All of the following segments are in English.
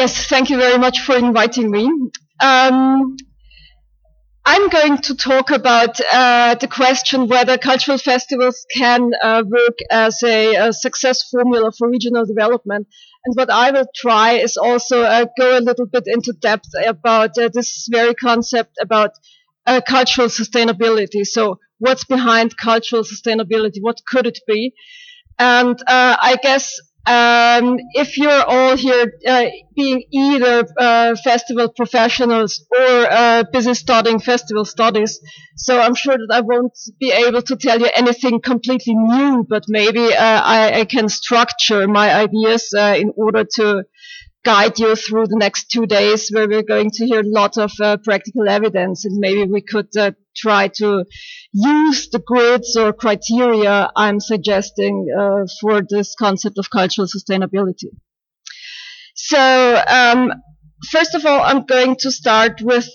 Yes, thank you very much for inviting me. Um, I'm going to talk about the question whether cultural festivals can work as a success formula for regional development. And what I will try is also go a little bit into depth about this very concept about cultural sustainability. So what's behind cultural sustainability? What could it be? And I guess if you're all here being either festival professionals or busy studying festival studies, so I'm sure that I won't be able to tell you anything completely new, but maybe I can structure my ideas in order to guide you through the next 2 days, where we're going to hear a lot of practical evidence, and maybe we could try to use the grids or criteria I'm suggesting for this concept of cultural sustainability. So first of all, I'm going to start with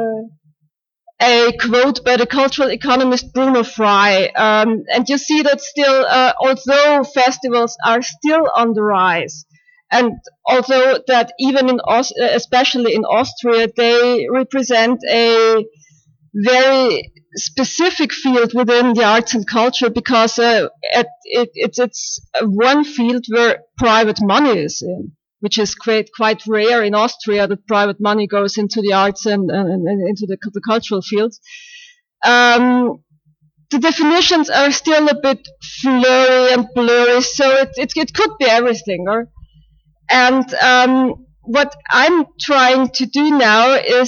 a quote by the cultural economist Bruno Frey. And you see that still, although festivals are still on the rise, and although that even especially in Austria, they represent a very specific field within the arts and culture, because it's one field where private money is in, which is quite rare in Austria, that private money goes into the arts and into the cultural fields. The definitions are still a bit flurry and blurry, so it could be everything. And what I'm trying to do now is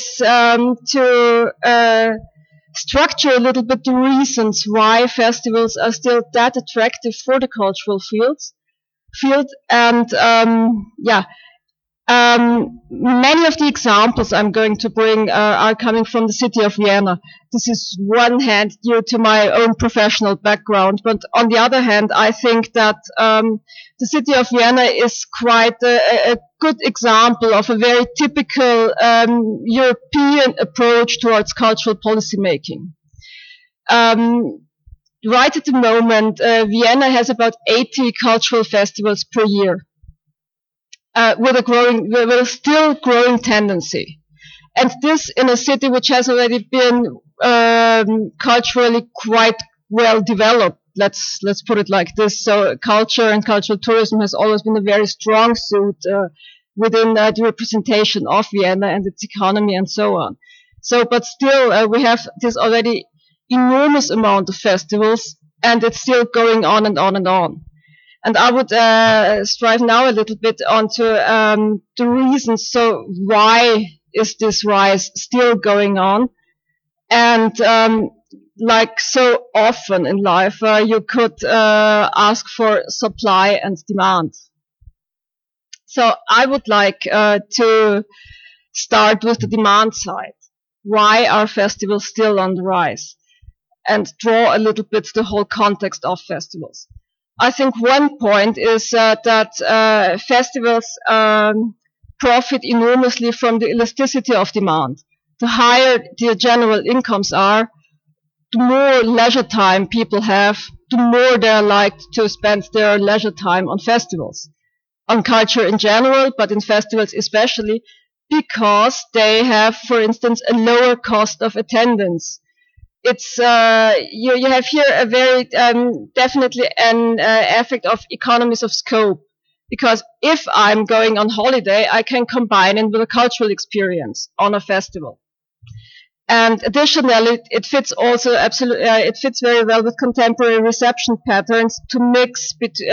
to structure a little bit the reasons why festivals are still that attractive for the cultural field. And many of the examples I'm going to bring are coming from the city of Vienna. This is one hand due to my own professional background, but on the other hand, I think that the city of Vienna is quite a good example of a very typical European approach towards cultural policy making. Right at the moment, Vienna has about 80 cultural festivals per year, with a still growing tendency. And this in a city which has already been culturally quite well developed. Let's put it like this. So culture and cultural tourism has always been a very strong suit within the representation of Vienna and its economy and so on. So, but still, we have this already enormous amount of festivals, and it's still going on and on and on. And I would strive now a little bit onto the reasons. So why is this rise still going on? And like so often in life, you could ask for supply and demand. So I would like to start with the demand side. Why are festivals still on the rise? And draw a little bit the whole context of festivals. I think one point is that festivals profit enormously from the elasticity of demand. The higher the general incomes are, the more leisure time people have, the more they're likely to spend their leisure time on festivals, on culture in general, but in festivals especially, because they have, for instance, a lower cost of attendance. It's you have here a very definitely an effect of economies of scope, because if I'm going on holiday, I can combine it with a cultural experience on a festival. And additionally, it fits also it fits very well with contemporary reception patterns to mix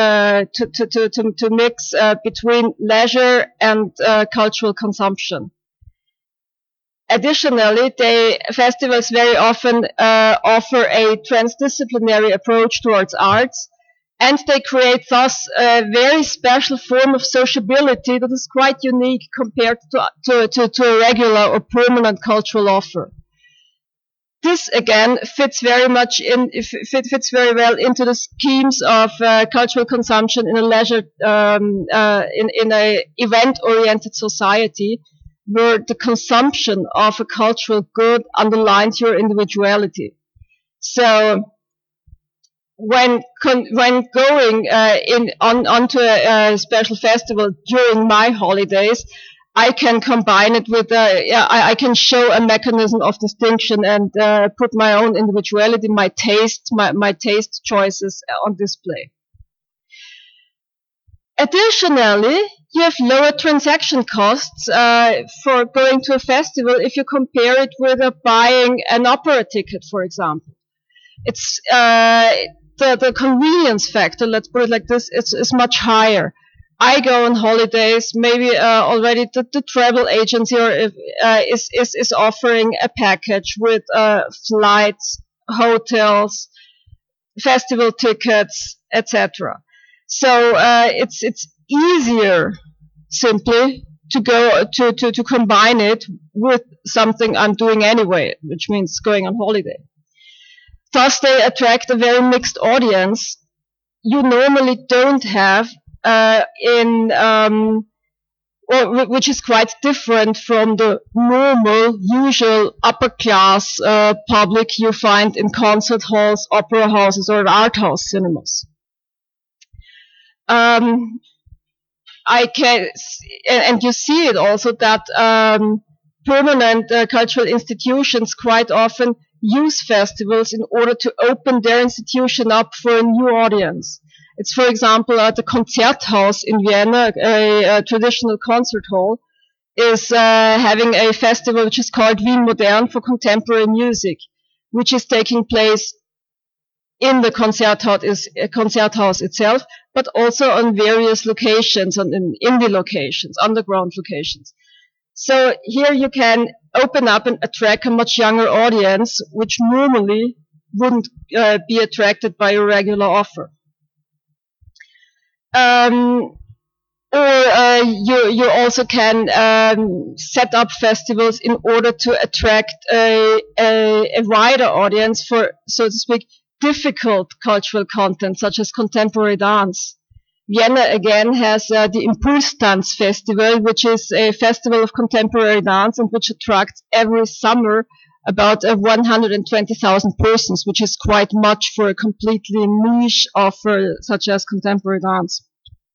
to mix between leisure and cultural consumption. Additionally, festivals very often offer a transdisciplinary approach towards arts, and they create thus a very special form of sociability that is quite unique compared to a regular or permanent cultural offer. This again fits very well into the schemes of cultural consumption in a leisure in a event-oriented society, where the consumption of a cultural good underlines your individuality. So when going onto a special festival during my holidays, I can combine it with, I can show a mechanism of distinction and put my own individuality, my taste, my taste choices on display. Additionally, you have lower transaction costs for going to a festival if you compare it with buying an opera ticket, for example. It's the convenience factor, let's put it like this, is much higher. I go on holidays, maybe already the travel agency is offering a package with flights, hotels, festival tickets, etc. So it's easier simply to go to combine it with something I'm doing anyway, which means going on holiday. Thus, they attract a very mixed audience you normally don't have which is quite different from the normal, usual upper class public you find in concert halls, opera houses, or art house cinemas. I can, and you see it also that permanent cultural institutions quite often use festivals in order to open their institution up for a new audience. It's, for example, at the Konzerthaus in Vienna, a traditional concert hall, is having a festival which is called Wien Modern for contemporary music, which is taking place in the Konzerthaus itself, but also on various locations, in indie locations, underground locations. So here you can open up and attract a much younger audience, which normally wouldn't be attracted by a regular offer. You also can set up festivals in order to attract a wider audience for, so to speak, difficult cultural content, such as contemporary dance. Vienna again has the Impulstanz Festival, which is a festival of contemporary dance and which attracts every summer about 120,000 persons, which is quite much for a completely niche offer such as contemporary dance.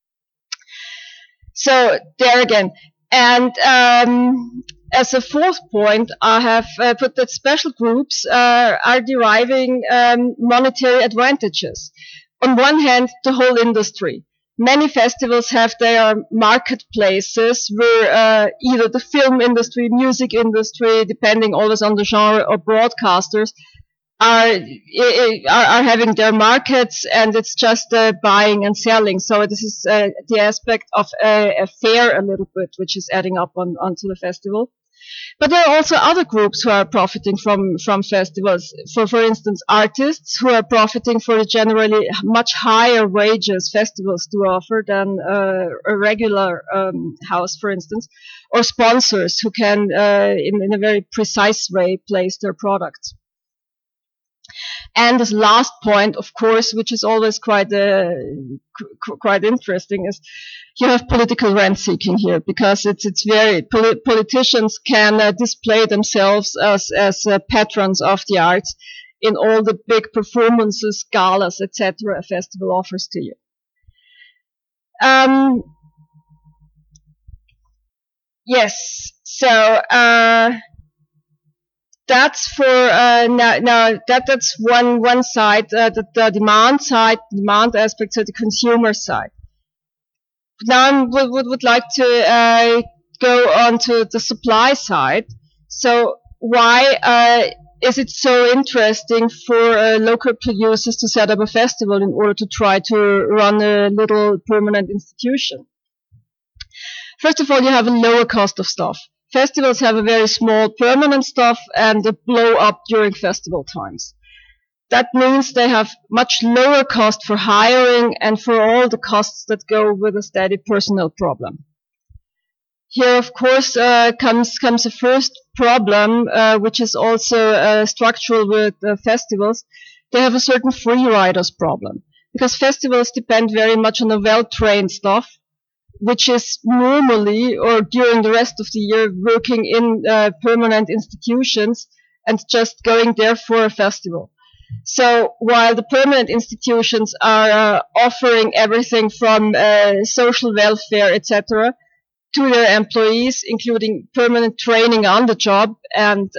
So there again. And as a fourth point, I have put that special groups are deriving monetary advantages. On one hand, the whole industry. Many festivals have their marketplaces where either the film industry, music industry, depending always on the genre, or broadcasters are having their markets, and it's just buying and selling. So this is the aspect of a fair a little bit, which is adding up onto the festival. But there are also other groups who are profiting from festivals. For instance, artists who are profiting for the generally much higher wages festivals do offer than a regular house, for instance, or sponsors who can, in a very precise way, place their products. And this last point, of course, which is always quite interesting, is you have political rent-seeking here, because it's very politicians can display themselves as patrons of the arts in all the big performances, galas, etc. a festival offers to you. Yes, so that's for now. That's one side, the demand aspect, so the consumer side. Now I would like to go on to the supply side. So why is it so interesting for local producers to set up a festival in order to try to run a little permanent institution? First of all, you have a lower cost of staff. Festivals have a very small permanent staff and they blow up during festival times. That means they have much lower cost for hiring and for all the costs that go with a steady personnel problem. Here, of course, comes a first problem, which is also structural with festivals. They have a certain free riders problem, because festivals depend very much on a well-trained staff, which is normally or during the rest of the year working in permanent institutions and just going there for a festival. So while the permanent institutions are offering everything from social welfare, etc., to their employees, including permanent training on the job and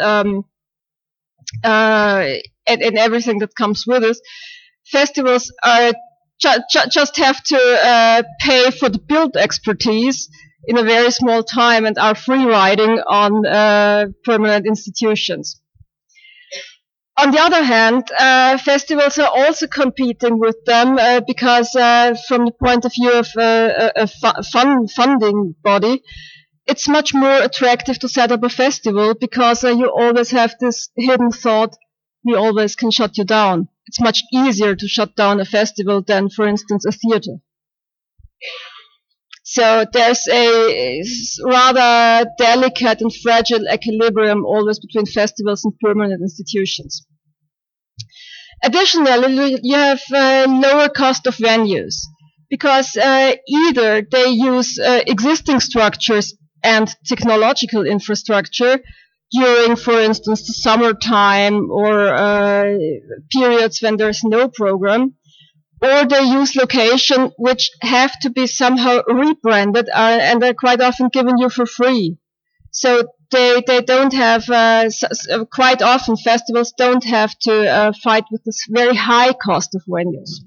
everything that comes with it. Festivals are just have to pay for the build expertise in a very small time and are free riding on permanent institutions. On the other hand, festivals are also competing with them because from the point of view of a funding body, it's much more attractive to set up a festival because you always have this hidden thought, we always can shut you down. It's much easier to shut down a festival than, for instance, a theater. So there's a rather delicate and fragile equilibrium always between festivals and permanent institutions. Additionally, you have lower cost of venues because either they use existing structures and technological infrastructure during, for instance, the summertime or periods when there's no program, or they use location which have to be somehow rebranded and are quite often given you for free. So they don't have, quite often festivals don't have to fight with this very high cost of venues.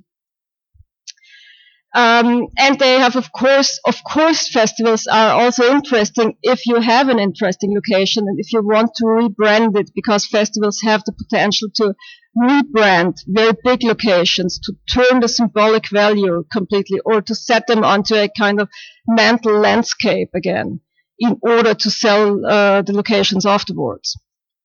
And they have, of course, festivals are also interesting if you have an interesting location and if you want to rebrand it, because festivals have the potential to rebrand very big locations, to turn the symbolic value completely, or to set them onto a kind of mental landscape again in order to sell the locations afterwards.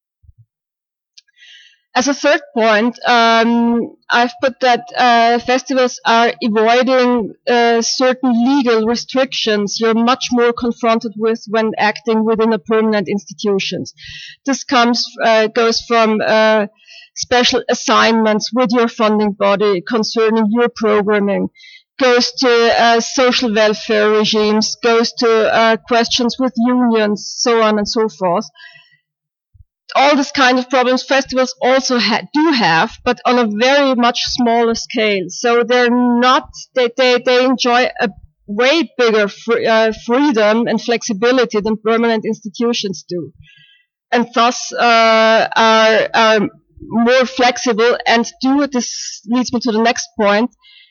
As a third point, I've put that festivals are avoiding certain legal restrictions you're much more confronted with when acting within a permanent institutions. This goes from special assignments with your funding body concerning your programming, goes to social welfare regimes, goes to questions with unions, so on and so forth. All this kind of problems festivals also do have, but on a very much smaller scale. So they're not, they enjoy a way bigger freedom and flexibility than permanent institutions do, and thus are more flexible and do. This leads me to the next point.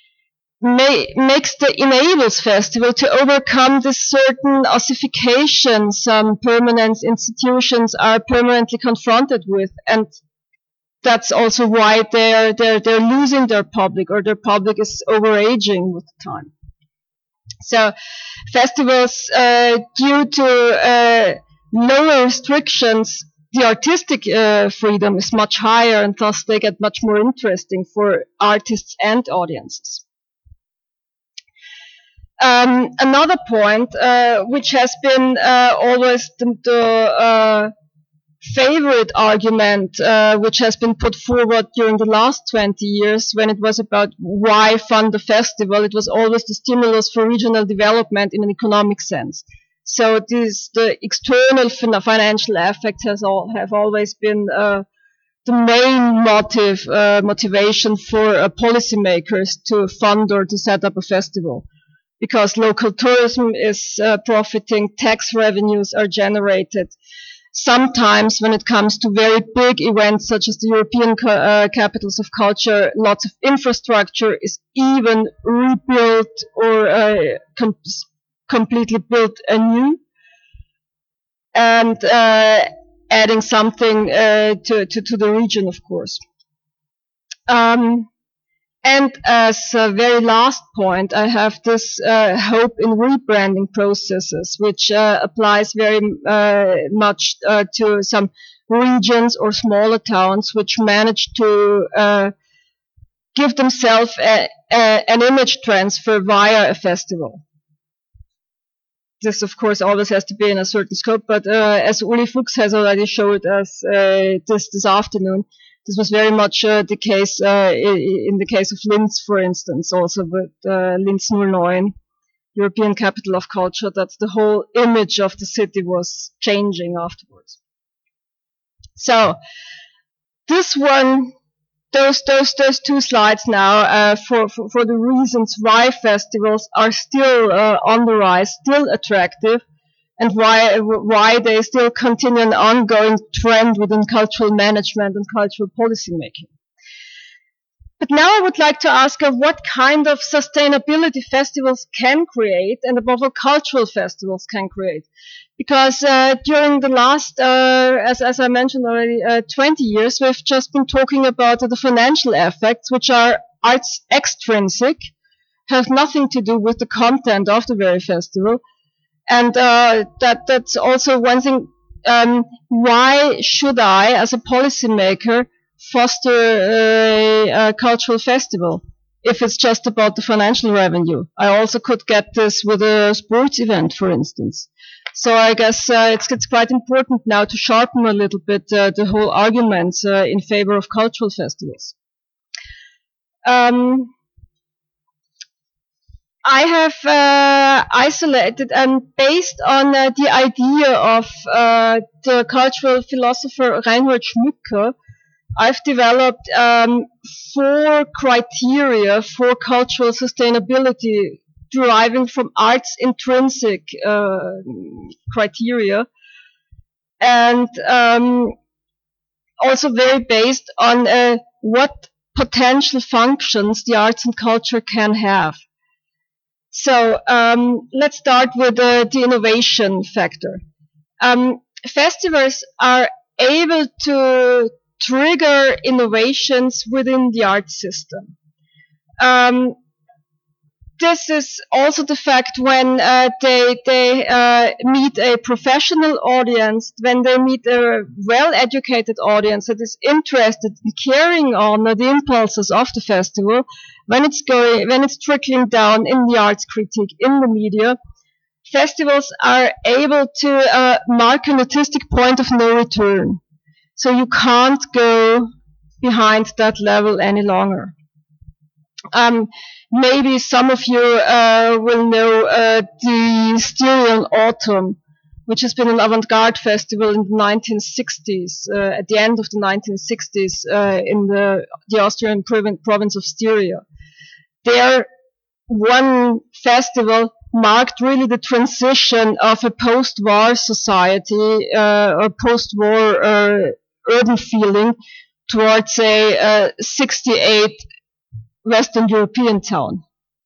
Enables festival to overcome this certain ossification some permanent institutions are permanently confronted with, and that's also why they're losing their public, or their public is overaging with time. So festivals, due to lower restrictions, the artistic freedom is much higher, and thus they get much more interesting for artists and audiences. Another point, which has been always the favorite argument, which has been put forward during the last 20 years when it was about why fund a festival, it was always the stimulus for regional development in an economic sense. So the external financial effects have always been the main motivation for policymakers to fund or to set up a festival. Because local tourism is profiting, tax revenues are generated. Sometimes when it comes to very big events such as the European capitals of culture, lots of infrastructure is even rebuilt or completely built anew, and adding something to the region, of course. And as a very last point, I have this hope in rebranding processes, which applies very much to some regions or smaller towns which manage to give themselves an image transfer via a festival. This, of course, always has to be in a certain scope, but as Uli Fuchs has already showed us this afternoon, this was very much the case in the case of Linz, for instance, also with Linz 09, European Capital of Culture, that the whole image of the city was changing afterwards. So this one, those two slides now for the reasons why festivals are still on the rise, still attractive, and why they still continue an ongoing trend within cultural management and cultural policy making. But now I would like to ask her what kind of sustainability festivals can create, and above all, cultural festivals can create. Because during the last, as I mentioned already, 20 years, we've just been talking about the financial effects, which are arts extrinsic, have nothing to do with the content of the very festival. And that's also one thing. Why should I, as a policymaker, foster a cultural festival if it's just about the financial revenue? I also could get this with a sports event, for instance. So I guess it's quite important now to sharpen a little bit the whole arguments in favor of cultural festivals. I have isolated and based on the idea of the cultural philosopher Reinhold Schmücke, I've developed 4 criteria for cultural sustainability deriving from arts intrinsic criteria, and also very based on what potential functions the arts and culture can have. So let's start with the innovation factor. Festivals are able to trigger innovations within the art system. This is also the fact when they meet a professional audience, when they meet a well-educated audience that is interested in carrying on the impulses of the festival, when it's trickling down in the arts critique, in the media. Festivals are able to mark an artistic point of no return. So you can't go behind that level any longer. Maybe some of you will know the Styrian Autumn, which has been an avant-garde festival in the 1960s, at the end of the 1960s, in the Austrian province of Styria. There, one festival marked really the transition of a post-war society, or post-war urban feeling towards a 68 Western European town.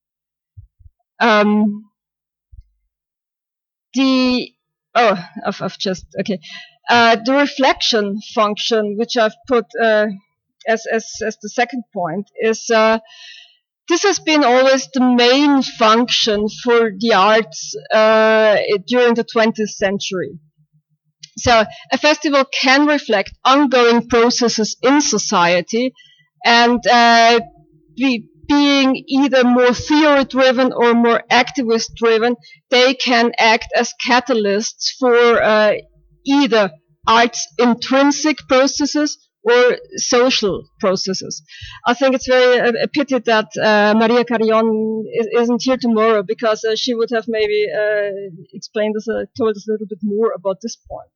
The reflection function, which I've put as the second point, is this has been always the main function for the arts during the 20th century. So a festival can reflect ongoing processes in society, and being either more theory-driven or more activist-driven, they can act as catalysts for either arts intrinsic processes or social processes. I think it's very a pity that Maria Carrion isn't here tomorrow, because she would have maybe explained us, told us a little bit more about this point.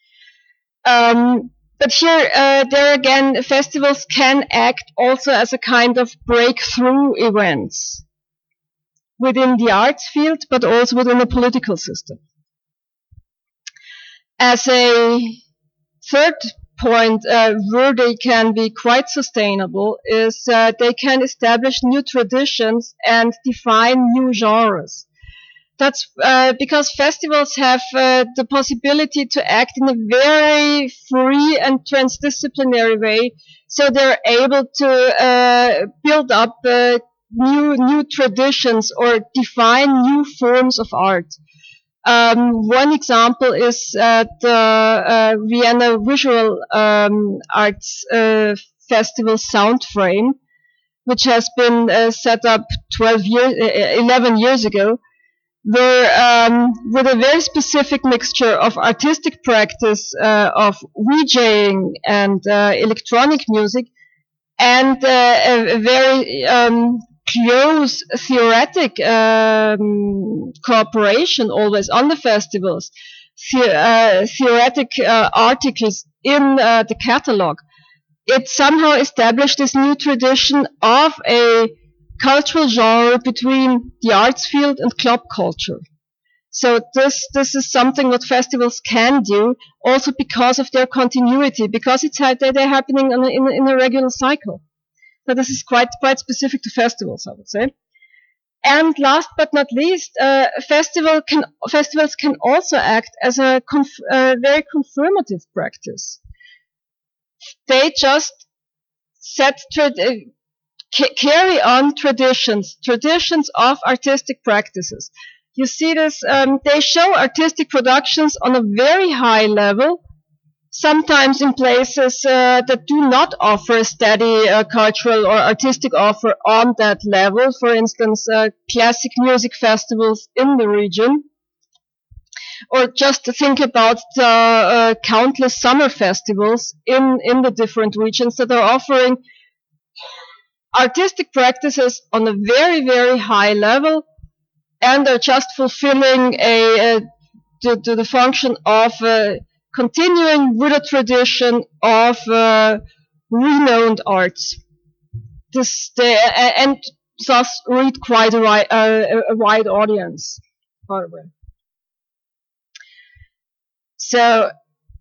But here, there again, festivals can act also as a kind of breakthrough events within the arts field, but also within the political system. As a third point, where they can be quite sustainable is they can establish new traditions and define new genres. That's because festivals have the possibility to act in a very free and transdisciplinary way, so they're able to build up new traditions or define new forms of art. One example is the Vienna Visual Arts Festival Soundframe, which has been set up 11 years ago, where with a very specific mixture of artistic practice, of VJing and electronic music, and a very close theoretic cooperation always on the festivals, theoretic articles in the catalog. It somehow established this new tradition of a cultural genre between the arts field and club culture. So this is something what festivals can do, also because of their continuity, because they're happening in a regular cycle. So this is quite specific to festivals, I would say. And last but not least, festivals can also act as a very confirmative practice. They just carry on traditions of artistic practices. You see this, they show artistic productions on a very high level, sometimes in places that do not offer a steady cultural or artistic offer on that level. For instance, classic music festivals in the region. Or just to think about the countless summer festivals in the different regions that are offering artistic practices on a very, very high level, and are just fulfilling the function of continuing with a tradition of renowned arts. And thus reach quite a wide audience. So,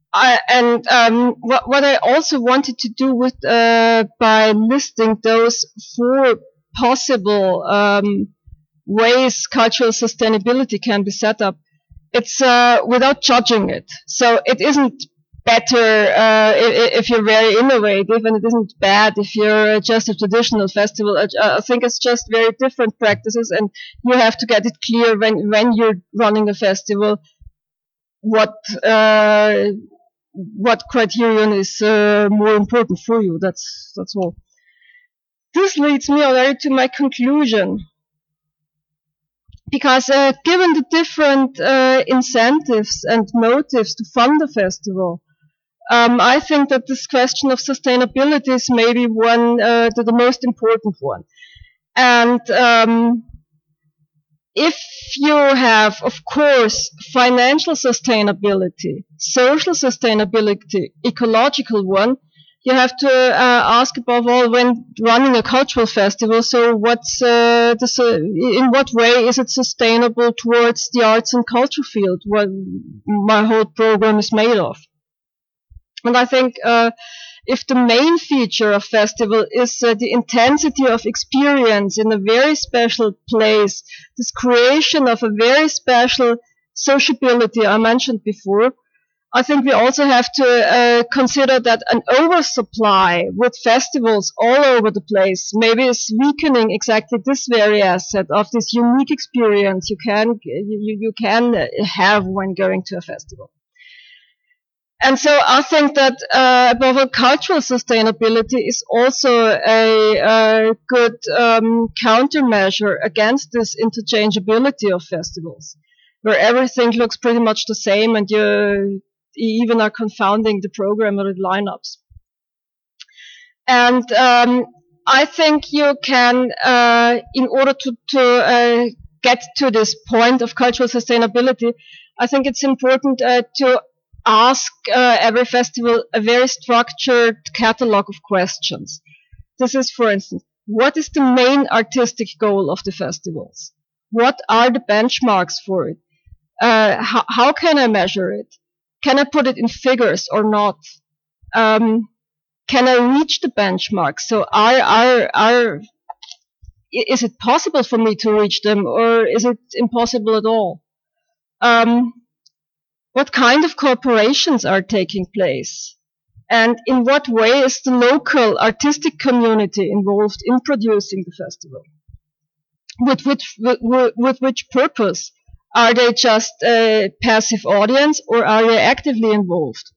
what I also wanted to do with by listing those 4 possible ways cultural sustainability can be set up, it's without judging it. So it isn't better if you're very innovative, and it isn't bad if you're just a traditional festival. I think it's just very different practices, and you have to get it clear when you're running a festival what criterion is more important for you. That's all. This leads me already to my conclusion. Because given the different incentives and motives to fund the festival, I think that this question of sustainability is maybe the most important one. And if you have, of course, financial sustainability, social sustainability, ecological one, you have to ask above all when running a cultural festival. So, in what way is it sustainable towards the arts and culture field? What my whole program is made of. And I think if the main feature of festival is the intensity of experience in a very special place, this creation of a very special sociability I mentioned before, I think we also have to consider that an oversupply with festivals all over the place maybe is weakening exactly this very asset of this unique experience you can have when going to a festival. And so I think that above all, cultural sustainability is also a good countermeasure against this interchangeability of festivals, where everything looks pretty much the same, and you even are confounding the program or the lineups. And I think you can, in order to get to this point of cultural sustainability, I think it's important to ask every festival a very structured catalog of questions. This is, for instance, what is the main artistic goal of the festivals? What are the benchmarks for it? How can I measure it? Can I put it in figures or not? Can I reach the benchmarks? So is it possible for me to reach them, or is it impossible at all? What kind of cooperations are taking place? And in what way is the local artistic community involved in producing the festival? With which purpose? Are they just a passive audience, or are they actively involved?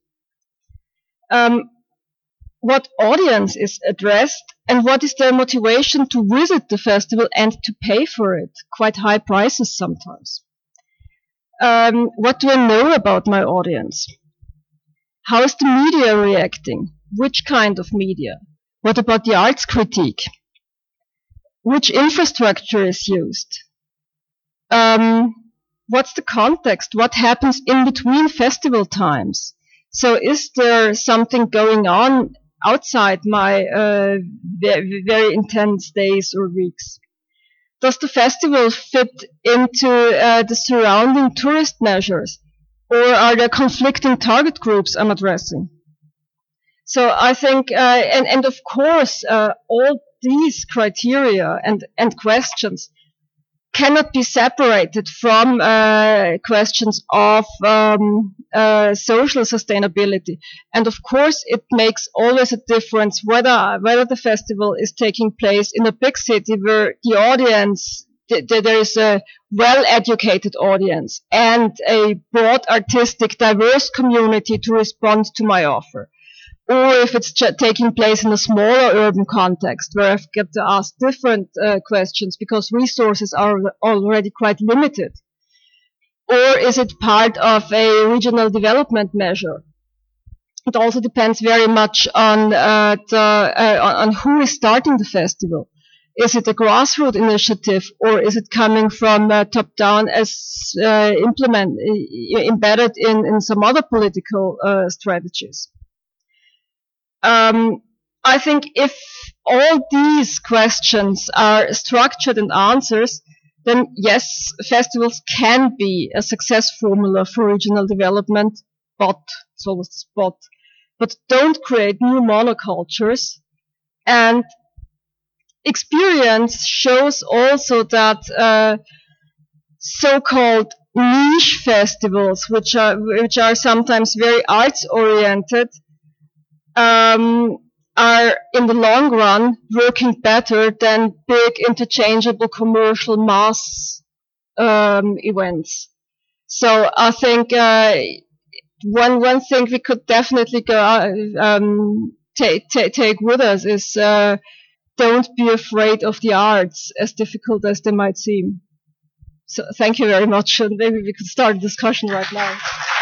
What audience is addressed, and what is their motivation to visit the festival and to pay for it? Quite high prices sometimes. What do I know about my audience? How is the media reacting? Which kind of media? What about the arts critique? Which infrastructure is used? What's the context? What happens in between festival times? So is there something going on outside my very intense days or weeks? does the festival fit into the surrounding tourist measures, or are there conflicting target groups I'm addressing? So I think, and of course, all these criteria and questions cannot be separated from questions of social sustainability. And of course, it makes always a difference whether the festival is taking place in a big city where the audience, there is a well-educated audience and a broad, artistic, diverse community to respond to my offer, or if it's taking place in a smaller urban context where I've got to ask different questions because resources are already quite limited, or is it part of a regional development measure? It also depends very much on on who is starting the festival. Is it a grassroots initiative, or is it coming from top down as embedded in some other political strategies? I think if all these questions are structured and answers, then yes, festivals can be a success formula for regional development, but it's always the spot. But don't create new monocultures. And experience shows also that so-called niche festivals, which are sometimes very arts oriented, are in the long run working better than big interchangeable commercial mass events. So I think one thing we could definitely take with us is don't be afraid of the arts, as difficult as they might seem. So thank you very much, and maybe we could start a discussion right now.